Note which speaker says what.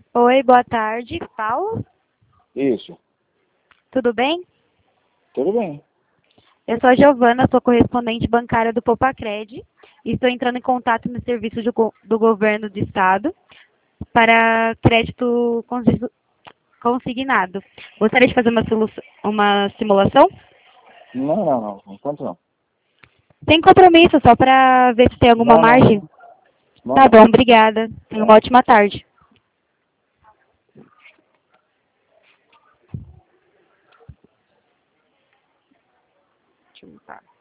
Speaker 1: Oi, boa tarde. Paulo,
Speaker 2: Isso.
Speaker 1: tudo bem?
Speaker 2: Tudo bem.
Speaker 1: Eu sou a Giovana, sou correspondente bancária do Popacred e estou entrando em contato no serviço do governo do estado para crédito consignado. Gostaria de fazer uma simulação?
Speaker 2: Não. Enquanto não.
Speaker 1: Sem compromisso, só para ver se tem alguma margem.
Speaker 2: Não. Não,
Speaker 1: Tá
Speaker 2: não.
Speaker 1: bom, obrigada. Tenha uma ótima tarde. Deixa eu limpar.